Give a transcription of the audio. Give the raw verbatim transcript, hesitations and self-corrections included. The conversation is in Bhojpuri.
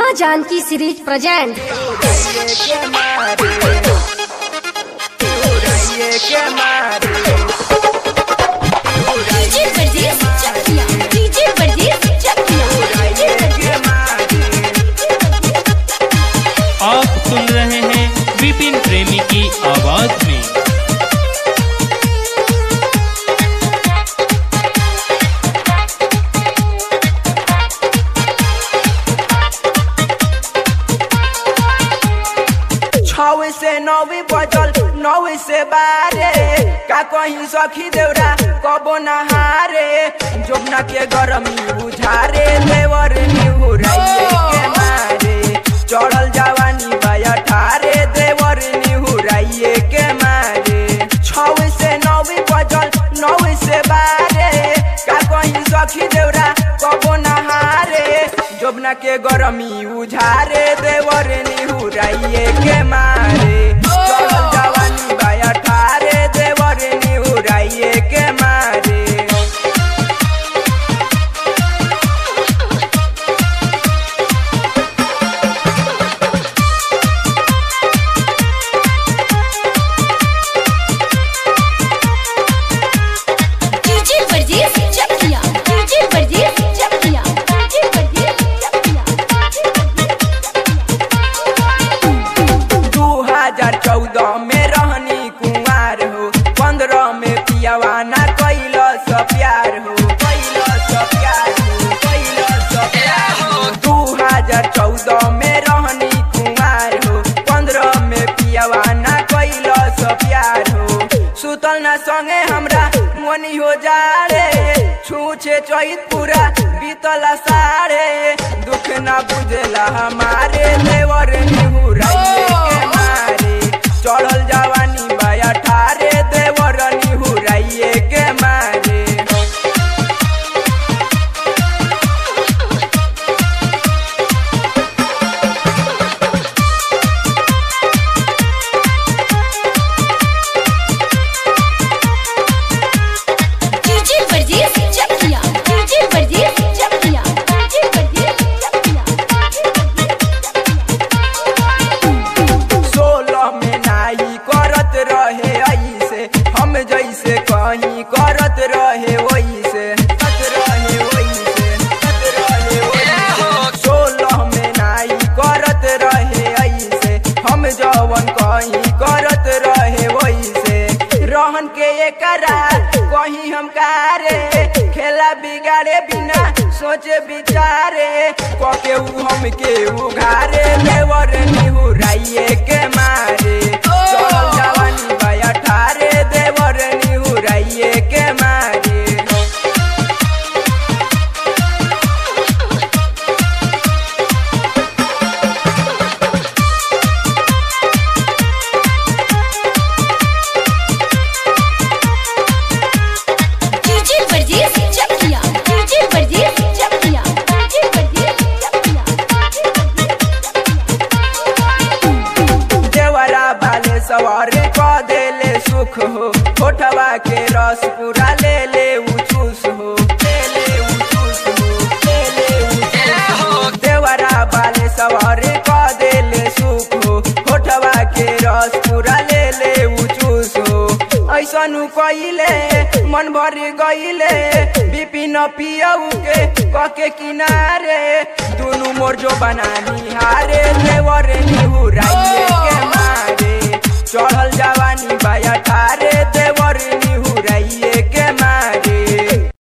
माँ जानकी सीरीज प्रेजेंट। आप सुन रहे हैं विपिन प्रेमी की आवाज में। छवे से नौवी बजल नौवी से बारे का कहीं सखी देवरा कबो नहारे जोबना के गरमी बुझारे देवर निहुराइए के मारे चढ़ल जवानी बाया ठारे देवर निहुराइए के मारे छवे से नौवी बजल नौवी से बारे का कहीं सखी देवरा कबो नहारे जोबना के गरमी बुझारे देवर निहुराइए के मारे चढ़ल जवानी बाया ठारे देवर निहुराइए के मारे। चौदह में रहनी कुंवार हो पंद्रह में पियावाना कैल स प्यार हो कैल स प्यार हो कैल स प्यार हो दू हजार चौदह में रहनी कुंवार हो पंद्रह में पियावाना कैल स प्यार हो सुतल न संगे हमरा मोनी हो जाड़े छूछे चैत पूरा बीतला सारे दुख न बुझला हमारे देवर निहुराइए के मारे चढ़ल जवानी बाया ठारे देवर निहुराइए के मारे। जैसे कहीं करत रहे वैसे कत रहे वैसे कत रहे वैसे सोलह में नाई करत रहे ऐसे हम जवन कहीं करत रहे वैसे रहन के एकरा कहीं हम कारे खेला बिगाड़े बिना सोचे बिचारे कके उ हम के उघारे देवर निहुराइए के मारे चढ़ल जवानी बाया ठारे देवर निहुराइए के मारे। सवार क देले सुख हो होठवा के रस पूरा ले ले उचूस हो ले ले उचूस हो ले ले उचूस हो देवरा बाले सवार क देले सुख हो होठवा के रस पूरा ले ले उचूस हो ऐसनु कइले मन भर गइले विपिन पियऊ के कके किनारे दुनु मोर जो बनानी हारे देवर निहुराइए के मारे चढ़ल जा